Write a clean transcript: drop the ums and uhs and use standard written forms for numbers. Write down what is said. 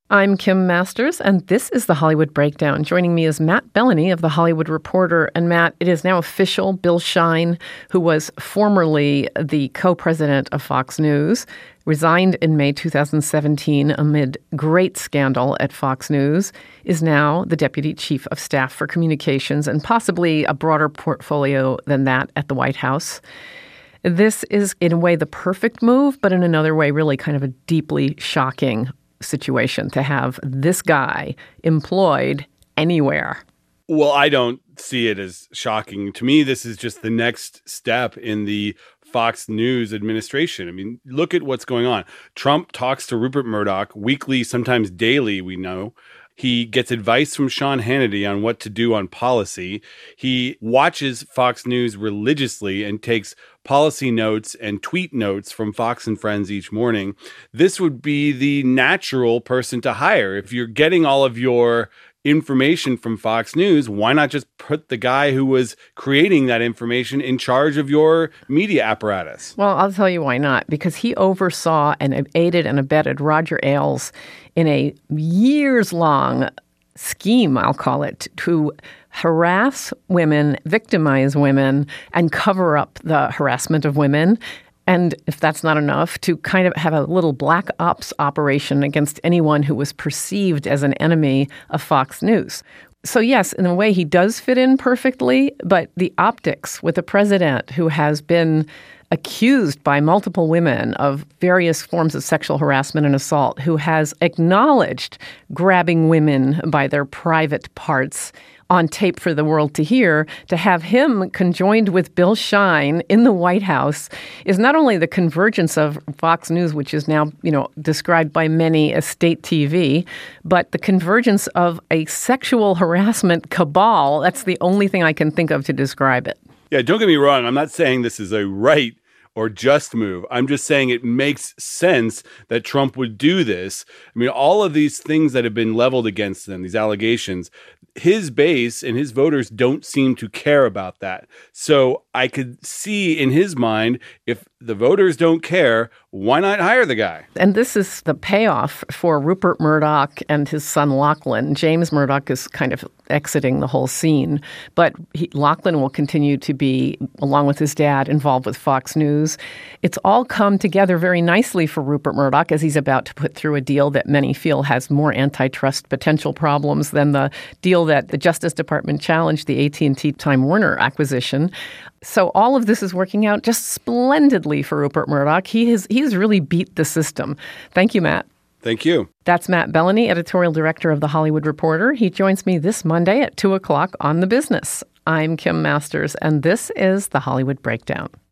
I'm Kim Masters, and this is The Hollywood Breakdown. Joining me is Matt Bellany of The Hollywood Reporter. And Matt, it is now official. Bill Shine, who was formerly the co-president of Fox News, resigned in May 2017 amid great scandal at Fox News, is now the deputy chief of staff for communications and possibly a broader portfolio than that at the White House. This is, in a way, the perfect move, but in another way, really kind of a deeply shocking situation to have this guy employed anywhere. Well, I don't see it as shocking. To me, this is just the next step in the Fox News administration. I mean, look at what's going on. Trump talks to Rupert Murdoch weekly, sometimes daily, we know. He gets advice from Sean Hannity on what to do on policy. He watches Fox News religiously and takes policy notes and tweet notes from Fox and Friends each morning. This would be the natural person to hire. If you're getting all of your information from Fox News, why not just put the guy who was creating that information in charge of your media apparatus? Well, I'll tell you why not. Because he oversaw and aided and abetted Roger Ailes in a years-long scheme, I'll call it, to harass women, victimize women, and cover up the harassment of women. And if that's not enough, to kind of have a little black ops operation against anyone who was perceived as an enemy of Fox News. So yes, in a way, he does fit in perfectly, but the optics with a president who has been accused by multiple women of various forms of sexual harassment and assault, who has acknowledged grabbing women by their private parts on tape for the world to hear, to have him conjoined with Bill Shine in the White House is not only the convergence of Fox News, which is now, described by many as state TV, but the convergence of a sexual harassment cabal. That's the only thing I can think of to describe it. Yeah, don't get me wrong. I'm not saying this is a right or just move. I'm just saying it makes sense that Trump would do this. I mean, all of these things that have been leveled against them, these allegations, his base and his voters don't seem to care about that. So I could see in his mind, if the voters don't care, why not hire the guy? And this is the payoff for Rupert Murdoch and his son Lachlan. James Murdoch is kind of exiting the whole scene, but Lachlan will continue to be, along with his dad, involved with Fox News. It's all come together very nicely for Rupert Murdoch as he's about to put through a deal that many feel has more antitrust potential problems than the deal that the Justice Department challenged, the AT&T Time Warner acquisition. So all of this is working out just splendidly for Rupert Murdoch. He's really beat the system. Thank you, Matt. Thank you. That's Matt Bellany, editorial director of The Hollywood Reporter. He joins me this Monday at 2 o'clock on The Business. I'm Kim Masters, and this is The Hollywood Breakdown.